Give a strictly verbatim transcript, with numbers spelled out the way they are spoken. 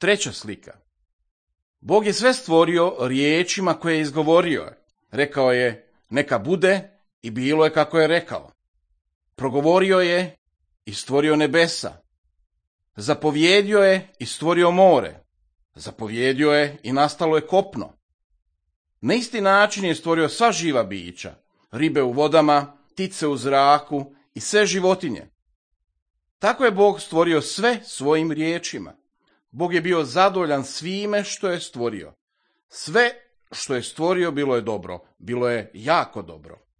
Treća slika. Bog je sve stvorio riječima koje je izgovorio. Rekao je, neka bude, i bilo je kako je rekao. Progovorio je i stvorio nebesa. Zapovjedio je i stvorio more. Zapovjedio je i nastalo je kopno. Na isti način je stvorio sva živa bića, ribe u vodama, ptice u zraku i sve životinje. Tako je Bog stvorio sve svojim riječima. Bog je bio zadovoljan svime što je stvorio. Sve što je stvorio bilo je dobro, bilo je jako dobro.